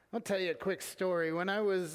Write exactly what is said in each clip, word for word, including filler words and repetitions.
I'll tell you a quick story. When I was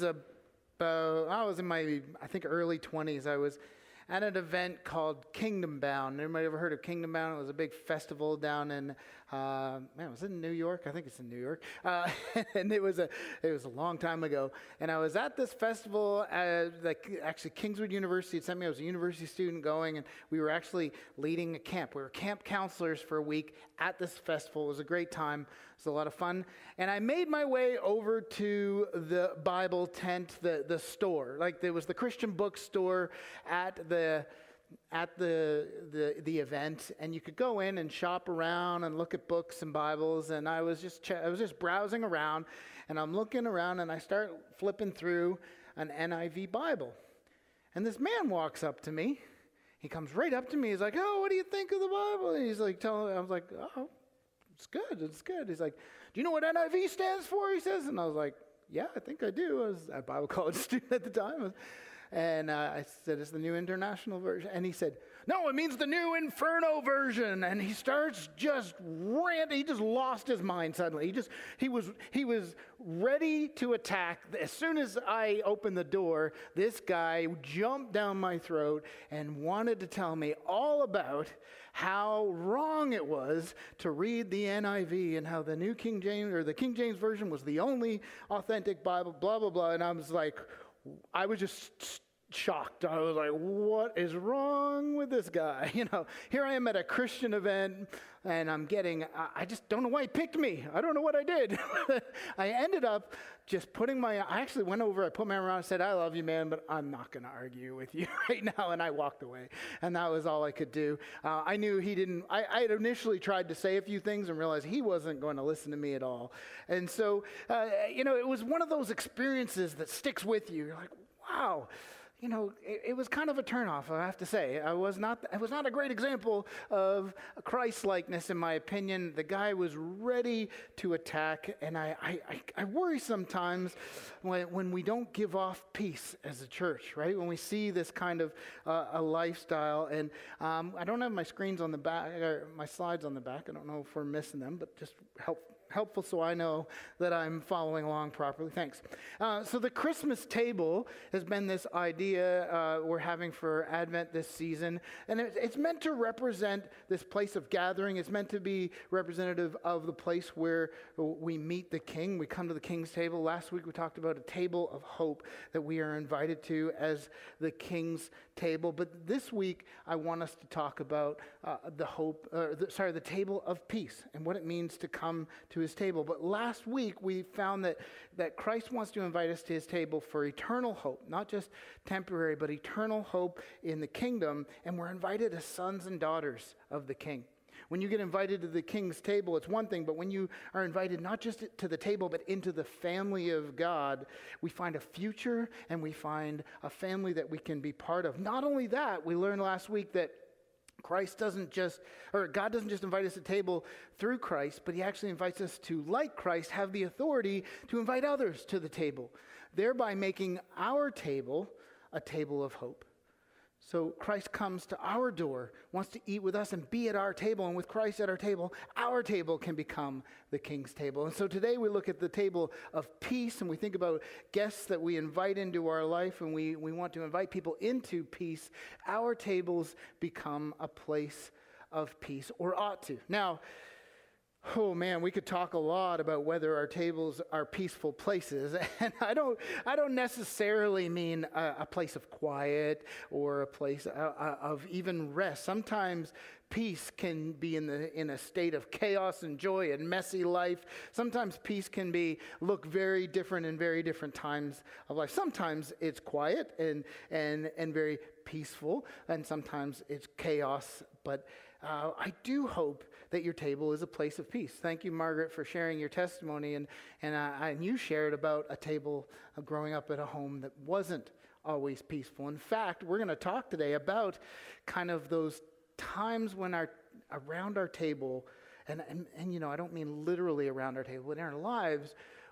about, I was in my, I think, early twenties, I was at an event called Kingdom Bound. Anybody ever heard of Kingdom Bound? It was a big festival down in, uh, man, was it in New York? I think it's in New York. Uh, and it was a, it was a long time ago. And I was at this festival at, like, actually Kingswood University had sent me. I was a university student going, and we were actually leading a camp. We were camp counselors for a week at this festival. It was a great time. It was a lot of fun. And I made my way over to the Bible tent, the, the store. Like, there was the Christian bookstore at the The, at the, the the event, and you could go in and shop around and look at books and Bibles. And I was just ch- I was just browsing around, and I'm looking around, and I start flipping through an N I V Bible, and this man walks up to me. He comes right up to me. He's like, "Oh, what do you think of the Bible?" And he's like, telling. I was like, "Oh, it's good. It's good." He's like, "Do you know what N I V stands for?" He says, and I was like, "Yeah, I think I do." I was a Bible college student at the time. And uh, I said, "It's the New International Version." And he said, "No, it means the New Inferno Version." And he starts just ranting. He just lost his mind suddenly. He just, he was, he was ready to attack. As soon as I opened the door, this guy jumped down my throat and wanted to tell me all about how wrong it was to read the N I V and how the New King James, or the King James Version, was the only authentic Bible, blah, blah, blah. And I was like, I was just shocked. I was like, what is wrong with this guy? You know, here I am at a Christian event, and I'm getting, I just don't know why he picked me. I don't know what I did. I ended up just putting my, I actually went over, I put my arm around and said, "I love you, man, but I'm not going to argue with you right now." And I walked away, and that was all I could do. Uh, I knew he didn't, I, I had initially tried to say a few things and realized he wasn't going to listen to me at all. And so, uh, you know, it was one of those experiences that sticks with you. You're like, wow. You know, it, it was kind of a turnoff, I have to say. I was not, it was not a great example of Christ-likeness, in my opinion. The guy was ready to attack, and I, I, I, I worry sometimes when, when we don't give off peace as a church, right? When we see this kind of uh, a lifestyle, and um, I don't have my screens on the back, or my slides on the back. I don't know if we're missing them, but just help. helpful so I know that I'm following along properly. Thanks. Uh, so the Christmas table has been this idea uh, we're having for Advent this season, and it, it's meant to represent this place of gathering. It's meant to be representative of the place where we meet the King. We come to the King's table. Last week we talked about a table of hope that we are invited to as the King's table. But this week I want us to talk about uh, the hope, uh, the, sorry, the table of peace and what it means to come to his table. But last week we found that, that Christ wants to invite us to his table for eternal hope, not just temporary, but eternal hope in the kingdom. And we're invited as sons and daughters of the King. When you get invited to the King's table, it's one thing, but when you are invited not just to the table, but into the family of God, we find a future and we find a family that we can be part of. Not only that, we learned last week that Christ doesn't just, or God doesn't just invite us to table through Christ, but he actually invites us to, like Christ, have the authority to invite others to the table, thereby making our table a table of hope. So Christ comes to our door, wants to eat with us and be at our table. And with Christ at our table, our table can become the King's table. And so today we look at the table of peace, and we think about guests that we invite into our life, and we, we want to invite people into peace. Our tables become a place of peace, or ought to. Now, oh man, we could talk a lot about whether our tables are peaceful places, and I don't, I don't necessarily mean a, a place of quiet or a place of, of even rest. Sometimes peace can be in the in a state of chaos and joy and messy life. Sometimes peace can be look very different in very different times of life. Sometimes it's quiet and and and very peaceful, and sometimes it's chaos. But uh, I do hope that your table is a place of peace. Thank you, Margaret, for sharing your testimony, and and, uh, and you shared about a table of growing up at a home that wasn't always peaceful. In fact, we're going to talk today about kind of those times when our around our table, and, and and you know, I don't mean literally around our table, but in our lives,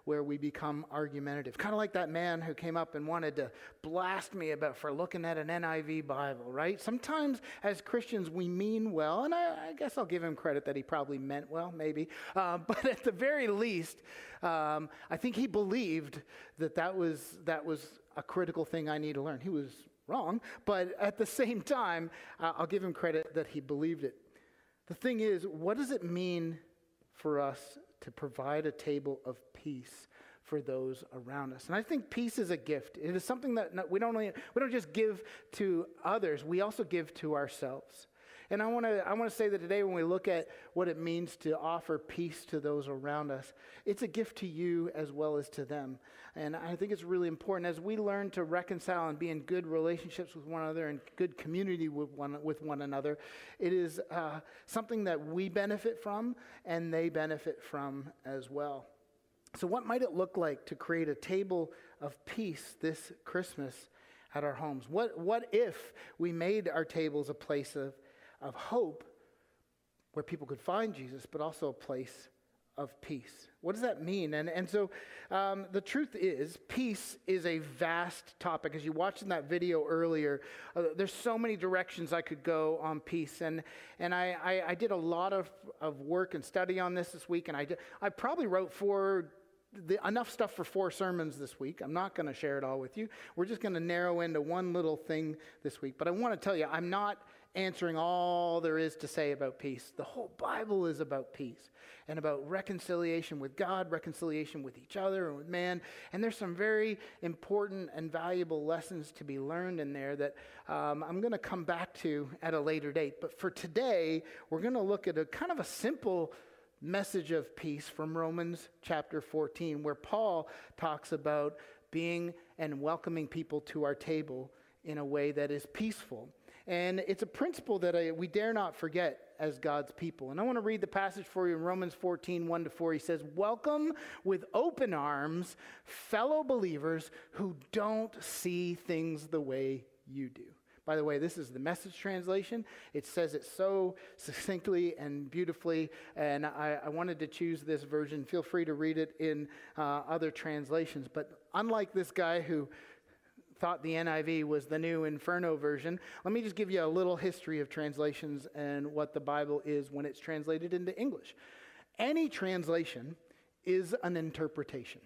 where we become argumentative. Kind of like that man who came up and wanted to blast me about for looking at an N I V Bible, right? Sometimes as Christians we mean well, and I, I guess I'll give him credit that he probably meant well, maybe. Uh, but at the very least, um, I think he believed that that was, that was a critical thing I need to learn. He was wrong, but at the same time, uh, I'll give him credit that he believed it. The thing is, what does it mean for us to provide a table of peace for those around us? And I think peace is a gift. It is something that we don't only, we don't just give to others, we also give to ourselves. And I want to I want to say that today when we look at what it means to offer peace to those around us, it's a gift to you as well as to them. And I think it's really important as we learn to reconcile and be in good relationships with one another and good community with one with one another. It is uh, something that we benefit from and they benefit from as well. So what might it look like to create a table of peace this Christmas at our homes? What what if we made our tables a place of of hope where people could find Jesus, but also a place of peace? What does that mean? And and so um, the truth is, peace is a vast topic. As you watched in that video earlier, uh, there's so many directions I could go on peace. And and I, I, I did a lot of, of work and study on this this week, and I, did, I probably wrote four The, enough stuff for four sermons this week. I'm not going to share it all with you. We're just going to narrow into one little thing this week. But I want to tell you, I'm not answering all there is to say about peace. The whole Bible is about peace and about reconciliation with God, reconciliation with each other and with man. And there's some very important and valuable lessons to be learned in there that um, I'm going to come back to at a later date. But for today, we're going to look at a kind of a simple message of peace from Romans chapter fourteen, where Paul talks about being and welcoming people to our table in a way that is peaceful. And it's a principle that I, we dare not forget as God's people. And I want to read the passage for you in Romans fourteen, one to four. He says, "Welcome with open arms, fellow believers who don't see things the way you do." By the way, this is the Message translation. It says it so succinctly and beautifully, and I, I wanted to choose this version. Feel free to read it in uh, other translations. But unlike this guy who thought the N I V was the new Inferno version, let me just give you a little history of translations and what the Bible is when it's translated into English. Any translation is an interpretation.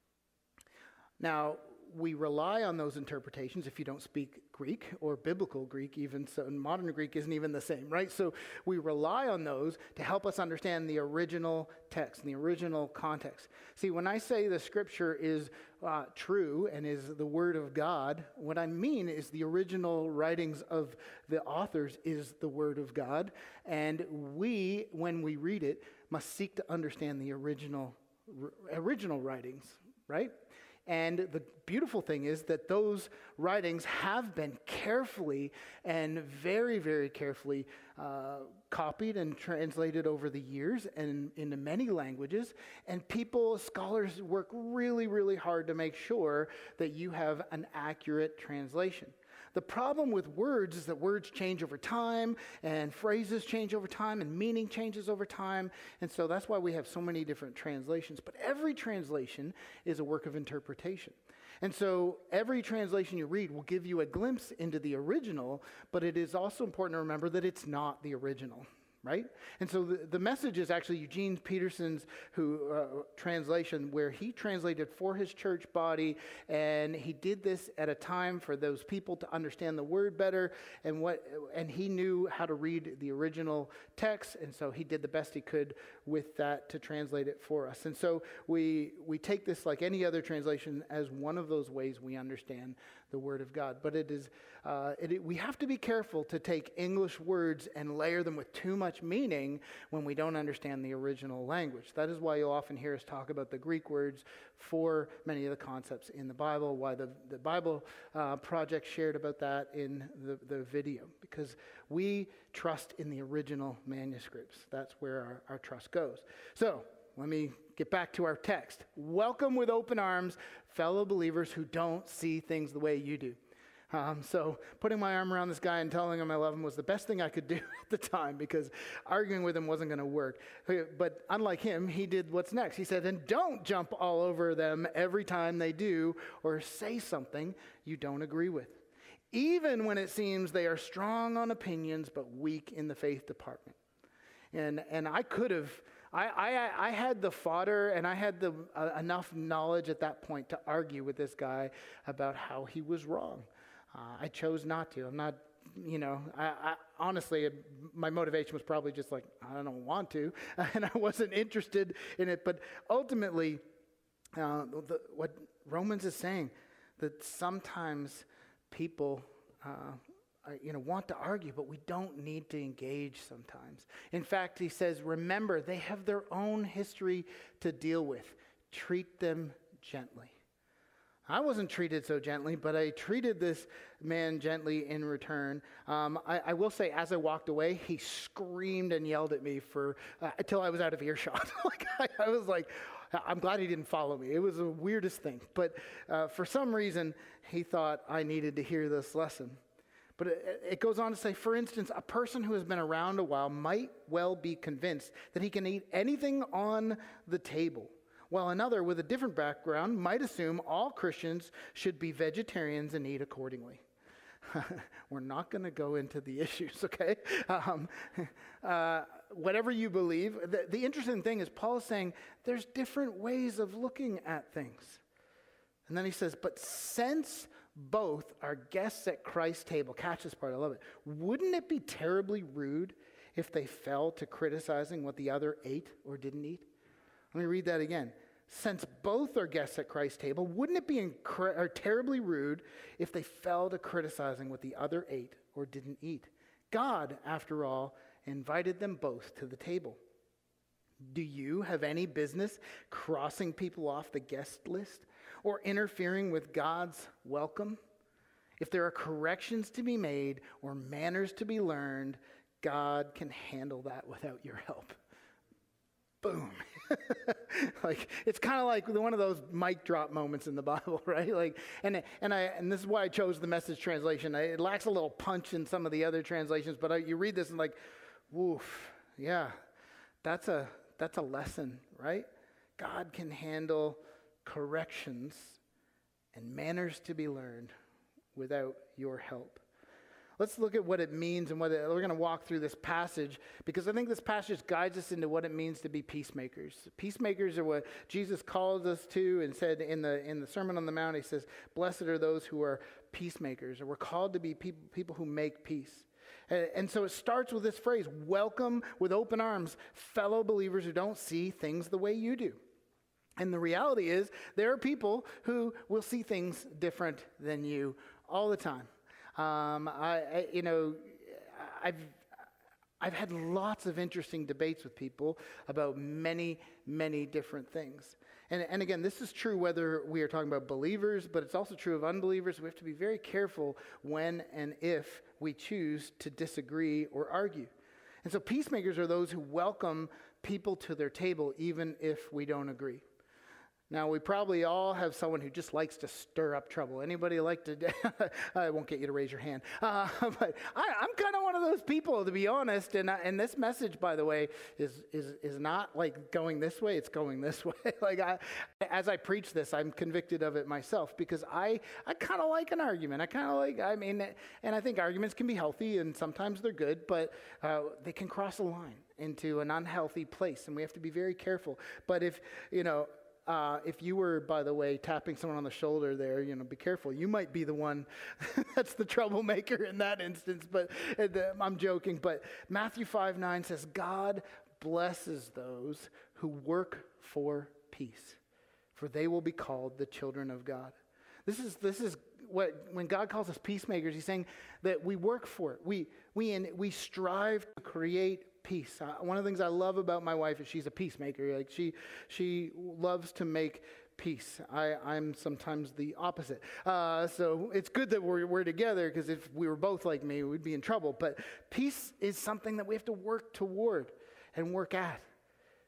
Now, we rely on those interpretations if you don't speak Greek or biblical Greek, even so. Modern Greek isn't even the same, right? So we rely on those to help us understand the original text and the original context. See, when I say the scripture is uh, true and is the word of God, what I mean is the original writings of the authors is the word of God. And we, when we read it, must seek to understand the original, r- original writings, right? And the beautiful thing is that those writings have been carefully and very, very carefully uh, copied and translated over the years and into many languages. And people, scholars, work really, really hard to make sure that you have an accurate translation. The problem with words is that words change over time, and phrases change over time, and meaning changes over time. And so that's why we have so many different translations. But every translation is a work of interpretation. And so every translation you read will give you a glimpse into the original, but it is also important to remember that it's not the original. Right? And so the, the Message is actually Eugene Peterson's who uh, translation, where he translated for his church body, and he did this at a time for those people to understand the word better, and what and he knew how to read the original text, and so he did the best he could with that to translate it for us. And so we we take this, like any other translation, as one of those ways we understand the Word of God. But it is uh, it, we have to be careful to take English words and layer them with too much meaning when we don't understand the original language. That is why you'll often hear us talk about the Greek words for many of the concepts in the Bible, why the, the Bible uh, Project shared about that in the, the video, because we trust in the original manuscripts. That's where our, our trust goes. So let me get back to our text. Welcome with open arms, fellow believers who don't see things the way you do. Um, so putting my arm around this guy and telling him I love him was the best thing I could do at the time, because arguing with him wasn't going to work. But unlike him, he did what's next. He said, and don't jump all over them every time they do or say something you don't agree with, even when it seems they are strong on opinions but weak in the faith department. And and I could have, I, I, I had the fodder and I had the uh, enough knowledge at that point to argue with this guy about how he was wrong. Uh, I chose not to. I'm not, you know, I, I honestly, my motivation was probably just like, I don't want to, and I wasn't interested in it. But ultimately, uh, the, what Romans is saying, that sometimes people, uh, are, you know, want to argue, but we don't need to engage sometimes. In fact, he says, remember, they have their own history to deal with. Treat them gently. I wasn't treated so gently, but I treated this man gently in return. Um, I, I will say, as I walked away, he screamed and yelled at me for uh, until I was out of earshot. like I, I was like, I'm glad he didn't follow me. It was the weirdest thing. But uh, for some reason, he thought I needed to hear this lesson. But it, it goes on to say, for instance, a person who has been around a while might well be convinced that he can eat anything on the table, while another with a different background might assume all Christians should be vegetarians and eat accordingly. We're not going to go into the issues, okay? Um, uh, whatever you believe, the, the interesting thing is Paul is saying there's different ways of looking at things. And then he says, but since both are guests at Christ's table, catch this part, I love it, wouldn't it be terribly rude if they fell to criticizing what the other ate or didn't eat? Let me read that again. Since both are guests at Christ's table, wouldn't it be incre- or terribly rude if they fell to criticizing what the other ate or didn't eat? God, after all, invited them both to the table. Do you have any business crossing people off the guest list or interfering with God's welcome? If there are corrections to be made or manners to be learned, God can handle that without your help. Boom. Like, it's kind of like one of those mic drop moments in the Bible, right? Like, and and I and this is why I chose the Message translation. It lacks a little punch in some of the other translations, but I, you read this and like, woof, yeah, that's a that's a lesson, right? God can handle corrections and manners to be learned without your help. Let's look at what it means, and what it, we're going to walk through this passage, because I think this passage guides us into what it means to be peacemakers. Peacemakers are what Jesus calls us to, and said in the in the Sermon on the Mount, he says, blessed are those who are peacemakers, or we're called to be people, people who make peace. And, and so it starts with this phrase, welcome with open arms, fellow believers who don't see things the way you do. And the reality is, there are people who will see things different than you all the time. Um, I, I, you know, I've I've had lots of interesting debates with people about many, many different things. And, and again, this is true whether we are talking about believers, but it's also true of unbelievers. We have to be very careful when and if we choose to disagree or argue. And so peacemakers are those who welcome people to their table, even if we don't agree. Now, we probably all have someone who just likes to stir up trouble. Anybody like to? I won't get you to raise your hand. Uh, but I, I'm kind of one of those people, to be honest. And, uh, and this message, by the way, is is is not like going this way. It's going this way. Like I, as I preach this, I'm convicted of it myself, because I I kind of like an argument. I kind of like. I mean, and I think arguments can be healthy, and sometimes they're good, but uh, they can cross a line into an unhealthy place, and we have to be very careful. But if you know. Uh, if you were, by the way, tapping someone on the shoulder there, you know, be careful. You might be the one that's the troublemaker in that instance, but uh, the, I'm joking. But Matthew five nine says, God blesses those who work for peace, for they will be called the children of God. This is this is what, when God calls us peacemakers, he's saying that we work for it. We, we, in, we strive to create peace. Uh, one of the things I love about my wife is she's a peacemaker. Like she, she loves to make peace. I, I'm sometimes the opposite. Uh, so it's good that we're, we're together, because if we were both like me, we'd be in trouble. But peace is something that we have to work toward and work at.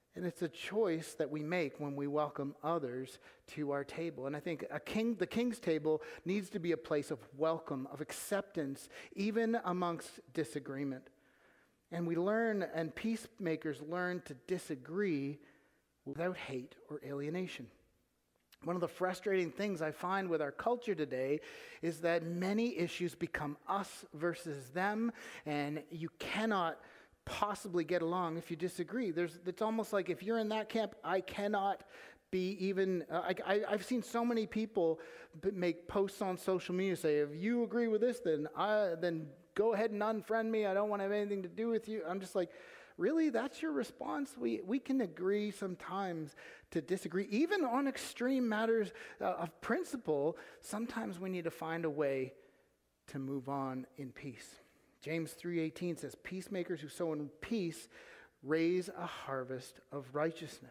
And it's a choice that we make when we welcome others to our table. And I think a king, the king's table needs to be a place of welcome, of acceptance, even amongst disagreement. And we learn, and peacemakers learn to disagree without hate or alienation. One of the frustrating things I find with our culture today is that many issues become us versus them, and you cannot possibly get along if you disagree. There's, it's almost like if you're in that camp, I cannot be even, uh, I, I, I've seen so many people b- make posts on social media say, if you agree with this, then I, then go ahead and unfriend me. I don't want to have anything to do with you. I'm just like, really? That's your response? We we can agree sometimes to disagree, even on extreme matters uh, of principle. Sometimes we need to find a way to move on in peace. James three eighteen says, peacemakers who sow in peace raise a harvest of righteousness.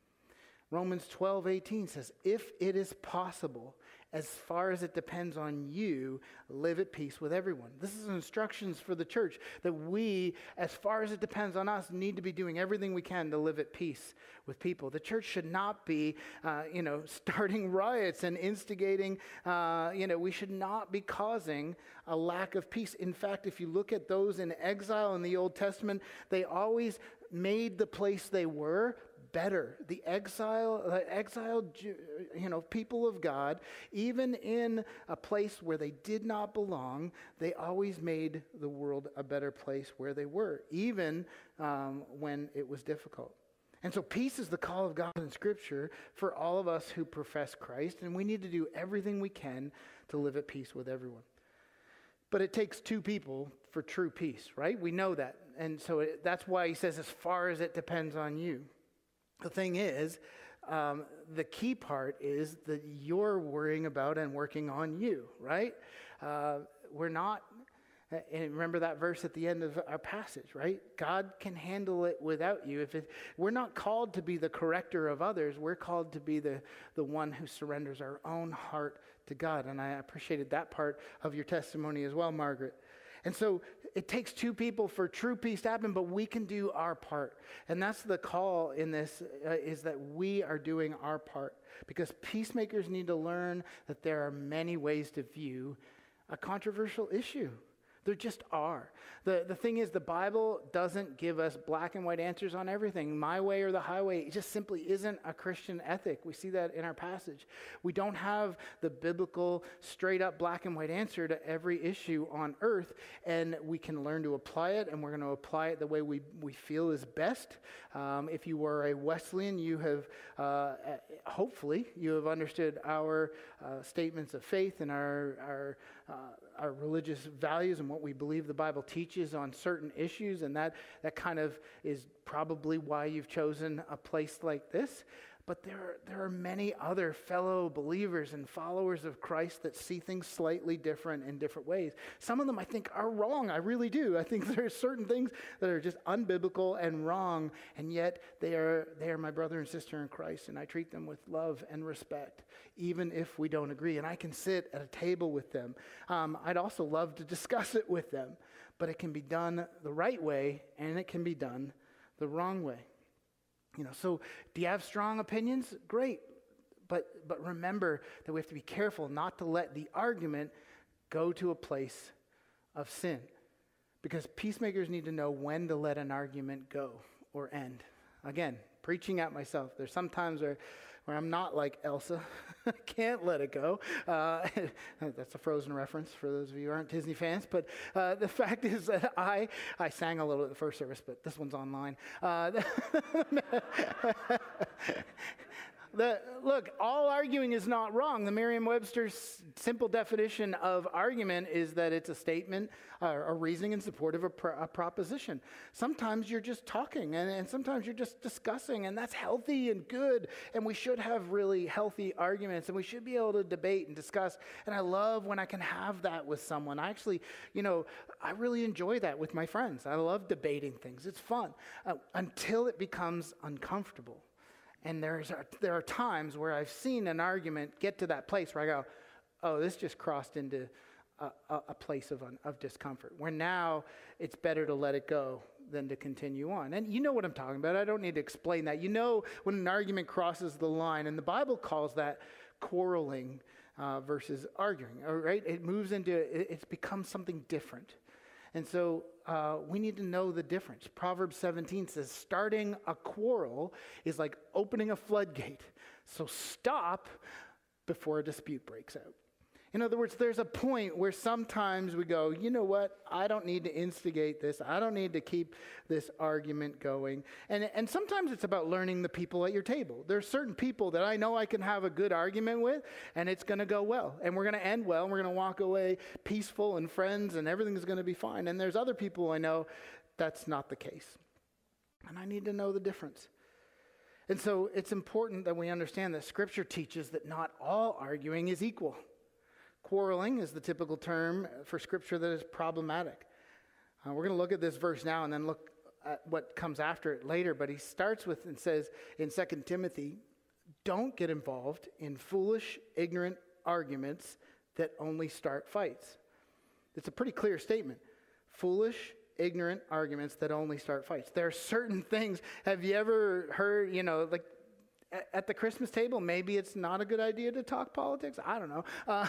Romans twelve eighteen says, if it is possible, as far as it depends on you, live at peace with everyone. This is instructions for the church that we, as far as it depends on us, need to be doing everything we can to live at peace with people. The church should not be, uh, you know, starting riots and instigating, uh, you know, we should not be causing a lack of peace. In fact, if you look at those in exile in the Old Testament, they always made the place they were better. The exile, uh, exiled, you know, people of God, even in a place where they did not belong, they always made the world a better place where they were, even um, when it was difficult. And so peace is the call of God in Scripture for all of us who profess Christ, and we need to do everything we can to live at peace with everyone. But it takes two people for true peace, right? We know that. And so it, that's why he says, as far as it depends on you. The thing is, um, the key part is that you're worrying about and working on you, right? Uh, we're not, and remember that verse at the end of our passage, right? God can handle it without you. If it, we're not called to be the corrector of others, we're called to be the, the one who surrenders our own heart to God. And I appreciated that part of your testimony as well, Margaret. And so it takes two people for true peace to happen, but we can do our part. And that's the call in this, uh, is that we are doing our part. Because peacemakers need to learn that there are many ways to view a controversial issue. There just are. The, the thing is, the Bible doesn't give us black and white answers on everything. My way or the highway, it just simply isn't a Christian ethic. We see that in our passage. We don't have the biblical, straight up black and white answer to every issue on earth, and we can learn to apply it, and we're going to apply it the way we, we feel is best. Um, if you were a Wesleyan, you have, uh, hopefully, you have understood our uh, statements of faith and our, our uh, our religious values and what we believe the Bible teaches on certain issues, and that, that kind of is probably why you've chosen a place like this. But there are, there are many other fellow believers and followers of Christ that see things slightly different in different ways. Some of them I think are wrong. I really do. I think there are certain things that are just unbiblical and wrong, and yet they are they are my brother and sister in Christ, and I treat them with love and respect, even if we don't agree. And I can sit at a table with them. Um, I'd also love to discuss it with them, but it can be done the right way, and it can be done the wrong way. You know, so do you have strong opinions? Great. But but remember that we have to be careful not to let the argument go to a place of sin. Because peacemakers need to know when to let an argument go or end. Again, preaching at myself. There's some times where, where I'm not like Elsa. I can't let it go. Uh, that's a Frozen reference for those of you who aren't Disney fans. But uh, the fact is that I, I sang a little at the first service, but this one's online. Uh, The, look, all arguing is not wrong. The Merriam-Webster's simple definition of argument is that it's a statement or a reasoning in support of a, pro, a proposition. Sometimes you're just talking, and, and sometimes you're just discussing, and that's healthy and good, and we should have really healthy arguments, and we should be able to debate and discuss, and I love when I can have that with someone. I actually, you know, I really enjoy that with my friends. I love debating things. It's fun uh, until it becomes uncomfortable. And there's a, there are times where I've seen an argument get to that place where I go, oh, this just crossed into a, a, a place of, un, of discomfort, where now it's better to let it go than to continue on. And you know what I'm talking about. I don't need to explain that. You know when an argument crosses the line, and the Bible calls that quarreling uh, versus arguing, all right? It moves into, it, it's become something different. And so uh, we need to know the difference. Proverbs seventeen says, starting a quarrel is like opening a floodgate. So stop before a dispute breaks out. In other words, there's a point where sometimes we go, you know what, I don't need to instigate this. I don't need to keep this argument going. And, and sometimes it's about learning the people at your table. There's certain people that I know I can have a good argument with, and it's going to go well. And we're going to end well, and we're going to walk away peaceful and friends, and everything's going to be fine. And there's other people I know that's not the case. And I need to know the difference. And so it's important that we understand that Scripture teaches that not all arguing is equal. Quarreling is the typical term for Scripture that is problematic. Uh, we're going to look at this verse now and then look at what comes after it later. But he starts with and says in Second Timothy, don't get involved in foolish, ignorant arguments that only start fights. It's a pretty clear statement. Foolish, ignorant arguments that only start fights. There are certain things. Have you ever heard, you know, like, at the Christmas table, maybe it's not a good idea to talk politics. I don't know. Uh,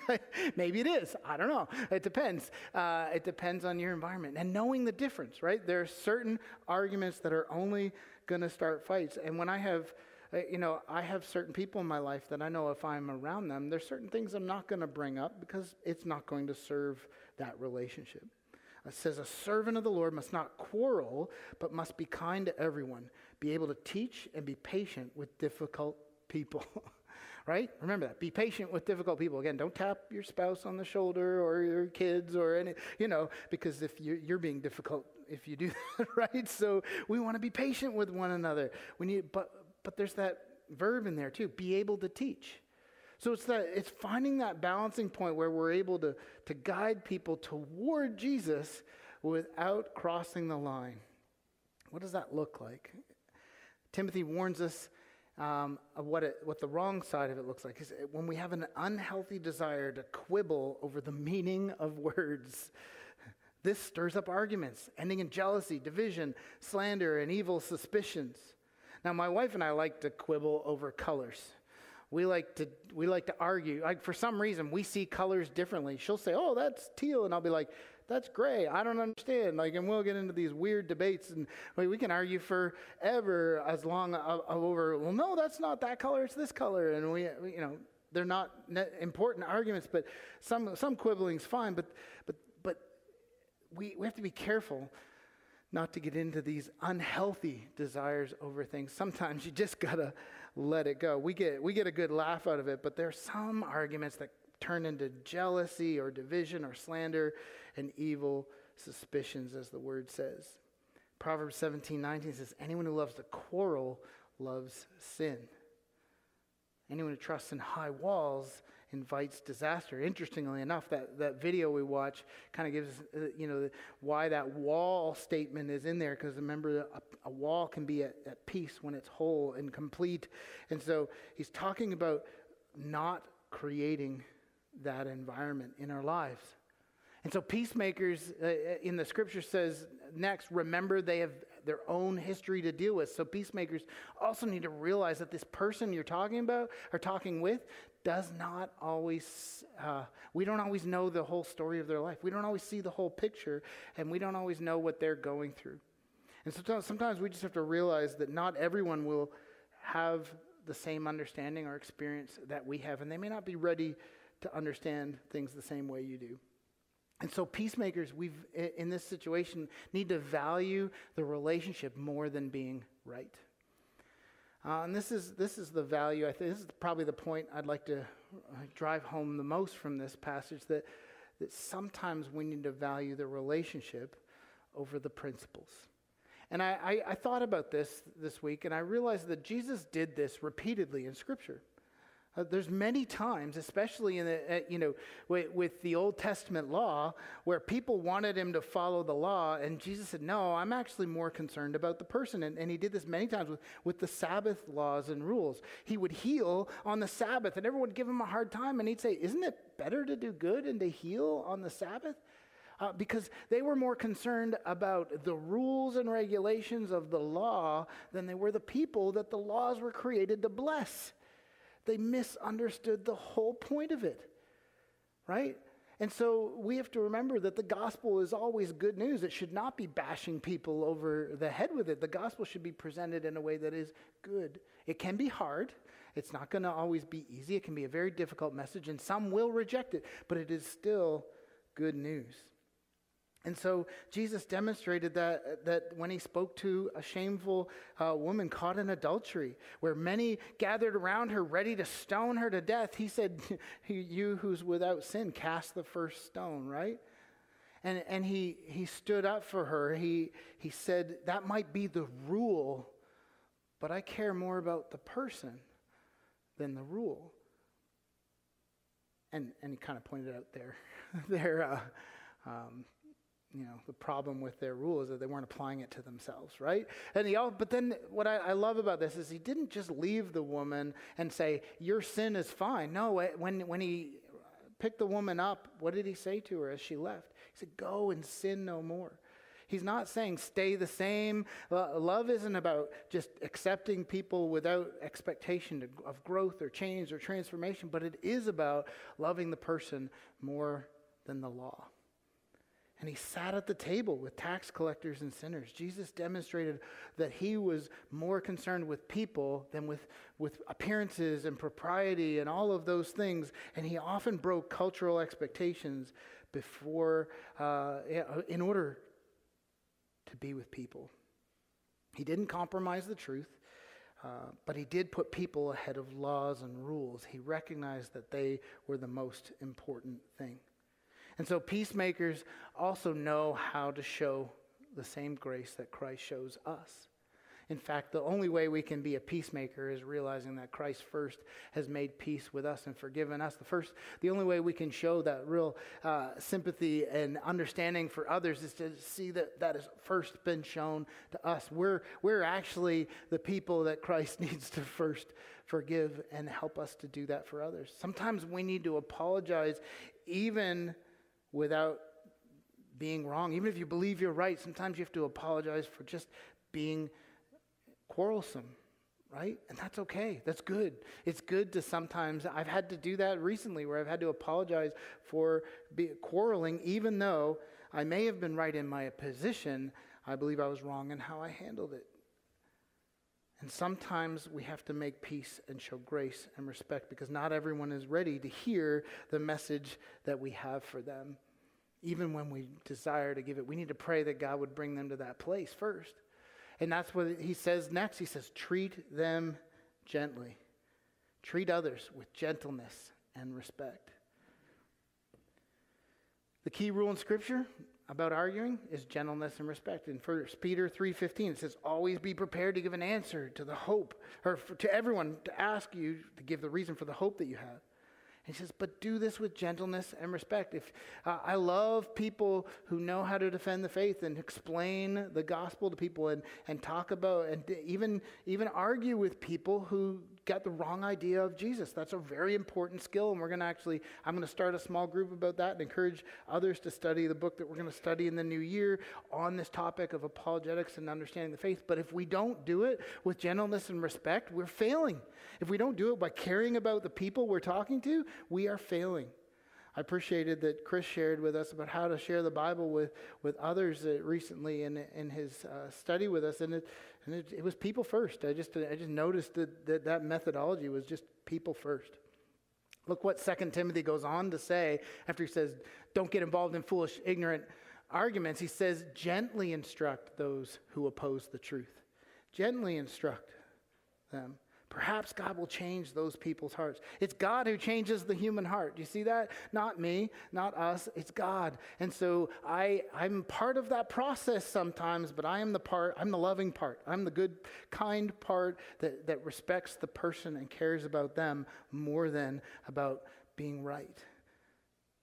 maybe it is. I don't know. It depends. Uh, it depends on your environment. And knowing the difference, right? There are certain arguments that are only going to start fights. And when I have, uh, you know, I have certain people in my life that I know if I'm around them, there's certain things I'm not going to bring up because it's not going to serve that relationship. It says, a servant of the Lord must not quarrel, but must be kind to everyone, be able to teach and be patient with difficult people. Right? Remember that. Be patient with difficult people. Again, don't tap your spouse on the shoulder or your kids or any, you know, because if you're, you're being difficult if you do that, right? So we want to be patient with one another. We need, but but there's that verb in there too, be able to teach. So it's that it's finding that balancing point where we're able to, to guide people toward Jesus without crossing the line. What does that look like? Timothy warns us um, of what it, what the wrong side of it looks like. Is when we have an unhealthy desire to quibble over the meaning of words. This stirs up arguments, ending in jealousy, division, slander, and evil suspicions. Now, my wife and I like to quibble over colors. We like to we like to argue. Like for some reason, we see colors differently. She'll say, "Oh, that's teal," and I'll be like, "That's gray. I don't understand." Like, and we'll get into these weird debates, and like, we can argue forever as long uh, over. Well, no, that's not that color. It's this color, and we, we you know, they're not important arguments, but some some quibbling's fine. But but but we we have to be careful not to get into these unhealthy desires over things. Sometimes you just gotta let it go. We get we get a good laugh out of it, but there are some arguments that turn into jealousy or division or slander and evil suspicions, as the word says. Proverbs seventeen nineteen says, anyone who loves to quarrel loves sin. Anyone who trusts in high walls invites disaster. Interestingly enough, that, that video we watch kind of gives us, uh, you know, why that wall statement is in there, because remember, a, a wall can be at, at peace when it's whole and complete. And so he's talking about not creating that environment in our lives. And so peacemakers uh, in the scripture says next, remember they have their own history to deal with. So peacemakers also need to realize that this person you're talking about or talking with does not always, uh, we don't always know the whole story of their life. We don't always see the whole picture, and we don't always know what they're going through. And sometimes, sometimes we just have to realize that not everyone will have the same understanding or experience that we have, and they may not be ready to understand things the same way you do. And so peacemakers, we've in this situation need to value the relationship more than being right. Uh, and this is this is the value. I think this is probably the point I'd like to drive home the most from this passage. That that sometimes we need to value the relationship over the principles. And I, I, I thought about this this week, and I realized that Jesus did this repeatedly in Scripture. Uh, there's many times, especially in the, uh, you know, with, with the Old Testament law, where people wanted him to follow the law, and Jesus said, no, I'm actually more concerned about the person. And, and he did this many times with, with the Sabbath laws and rules. He would heal on the Sabbath, and everyone would give him a hard time, and he'd say, isn't it better to do good and to heal on the Sabbath? Uh, because they were more concerned about the rules and regulations of the law than they were the people that the laws were created to bless. They misunderstood the whole point of it, right? And so we have to remember that the gospel is always good news. It should not be bashing people over the head with it. The gospel should be presented in a way that is good. It can be hard. It's not going to always be easy. It can be a very difficult message, and some will reject it, but it is still good news. And so Jesus demonstrated that, that when he spoke to a shameful uh, woman caught in adultery, where many gathered around her ready to stone her to death, he said, you who's without sin, cast the first stone, right? And and he he stood up for her. He he said, that might be the rule, but I care more about the person than the rule. And and he kind of pointed out their, their uh, um, you know, the problem with their rule is that they weren't applying it to themselves, right? And he all, but then what I, I love about this is he didn't just leave the woman and say, your sin is fine. No, when, when he picked the woman up, what did he say to her as she left? He said, go and sin no more. He's not saying stay the same. Love isn't about just accepting people without expectation to, of growth or change or transformation, but it is about loving the person more than the law. And he sat at the table with tax collectors and sinners. Jesus demonstrated that he was more concerned with people than with, with appearances and propriety and all of those things. And he often broke cultural expectations before, uh, in order to be with people. He didn't compromise the truth, uh, but he did put people ahead of laws and rules. He recognized that they were the most important thing. And so peacemakers also know how to show the same grace that Christ shows us. In fact, the only way we can be a peacemaker is realizing that Christ first has made peace with us and forgiven us. The first, the only way we can show that real uh, sympathy and understanding for others is to see that that has first been shown to us. We're, we're actually the people that Christ needs to first forgive and help us to do that for others. Sometimes we need to apologize even without being wrong. Even if you believe you're right, sometimes you have to apologize for just being quarrelsome, right? And that's okay. That's good. It's good to sometimes, I've had to do that recently where I've had to apologize for be, quarreling, even though I may have been right in my position. I believe I was wrong in how I handled it. And sometimes we have to make peace and show grace and respect because not everyone is ready to hear the message that we have for them. Even when we desire to give it, we need to pray that God would bring them to that place first. And that's what he says next. He says, treat them gently. Treat others with gentleness and respect. The key rule in Scripture about arguing is gentleness and respect. In First Peter three fifteen, it says, always be prepared to give an answer to the hope, or for, to everyone to ask you to give the reason for the hope that you have. And he says, but do this with gentleness and respect. If uh, I love people who know how to defend the faith and explain the gospel to people and, and talk about and even, even argue with people who got the wrong idea of Jesus. That's a very important skill, and we're going to actually, I'm going to start a small group about that and encourage others to study the book that we're going to study in the new year on this topic of apologetics and understanding the faith. But if we don't do it with gentleness and respect, we're failing. If we don't do it by caring about the people we're talking to, we are failing. I appreciated that Chris shared with us about how to share the Bible with, with others uh, recently in in his uh, study with us, and it and it, it was people first. I just I just noticed that, that that methodology was just people first. Look what Second Timothy goes on to say after he says, "Don't get involved in foolish, ignorant arguments." He says, "Gently instruct those who oppose the truth. Gently instruct them. Perhaps God will change those people's hearts." It's God who changes the human heart. Do you see that? Not me, not us. It's God. And so I, I'm part of that process sometimes, but I am the part, I'm the loving part. I'm the good, kind part that, that respects the person and cares about them more than about being right.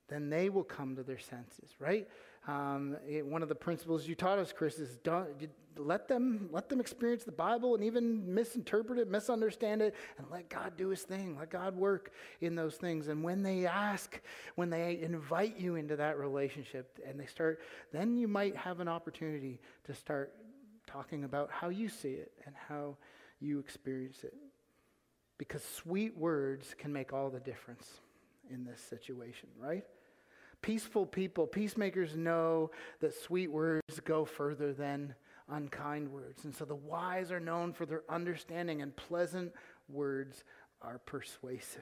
then they will come to their senses, right? Um, it, one of the principles you taught us, Chris, is don't you, let them let them experience the Bible and even misinterpret it, misunderstand it, and let God do his thing. Let God work in those things. And when they ask, when they invite you into that relationship and they start, then you might have an opportunity to start talking about how you see it and how you experience it. Because sweet words can make all the difference in this situation, right? Peaceful people, peacemakers know that sweet words go further than unkind words. And so the wise are known for their understanding, and pleasant words are persuasive.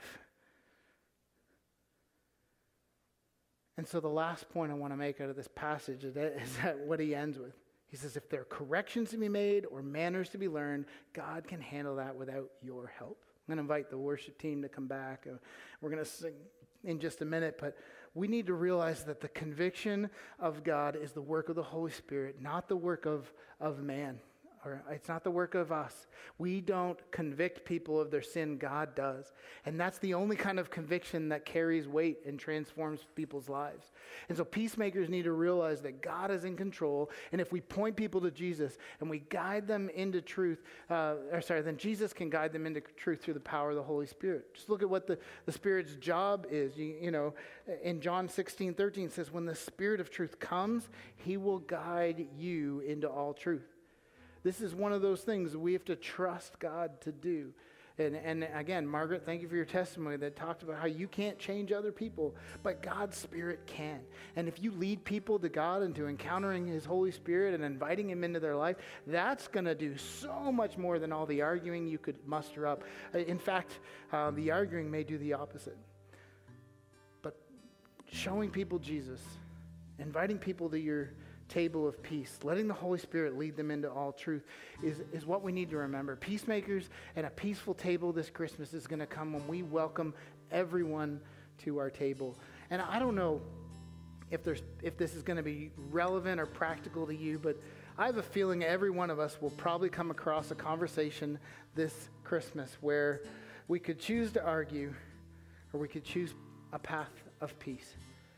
And so the last point I want to make out of this passage is that, is that what he ends with. He says, if there are corrections to be made or manners to be learned, God can handle that without your help. I'm going to invite the worship team to come back. Uh, we're going to sing in just a minute, but we need to realize that the conviction of God is the work of the Holy Spirit, not the work of, of man. Or it's not the work of us. We don't convict people of their sin. God does. And that's the only kind of conviction that carries weight and transforms people's lives. And so peacemakers need to realize that God is in control. And if we point people to Jesus and we guide them into truth, uh, or sorry, then Jesus can guide them into truth through the power of the Holy Spirit. Just look at what the, the Spirit's job is. You, you know, in John sixteen thirteen it says, when the Spirit of truth comes, he will guide you into all truth. This is one of those things we have to trust God to do. And, and again, Margaret, thank you for your testimony that talked about how you can't change other people, but God's Spirit can. And if you lead people to God and to encountering his Holy Spirit and inviting him into their life, that's going to do so much more than all the arguing you could muster up. In fact, uh, the arguing may do the opposite. But showing people Jesus, inviting people to your table of peace, letting the Holy Spirit lead them into all truth is, is what we need to remember. Peacemakers and a peaceful table this Christmas is going to come when we welcome everyone to our table. And I don't know if there's if this is going to be relevant or practical to you, but I have a feeling every one of us will probably come across a conversation this Christmas where we could choose to argue or we could choose a path of peace.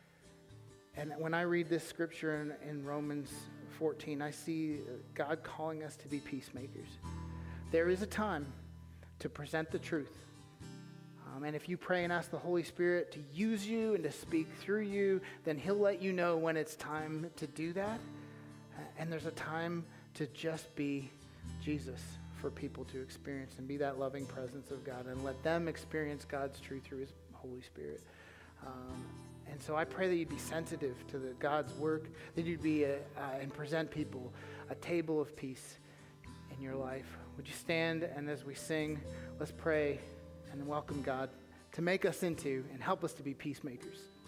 And when I read this scripture in, in Romans fourteen, I see God calling us to be peacemakers. There is a time to present the truth. Um, and if you pray and ask the Holy Spirit to use you and to speak through you, then he'll let you know when it's time to do that. And there's a time to just be Jesus for people to experience and be that loving presence of God and let them experience God's truth through his Holy Spirit. Um, And so I pray that you'd be sensitive to the God's work, that you'd be a, uh, and present people a table of peace in your life. Would you stand, and as we sing, let's pray and welcome God to make us into and help us to be peacemakers.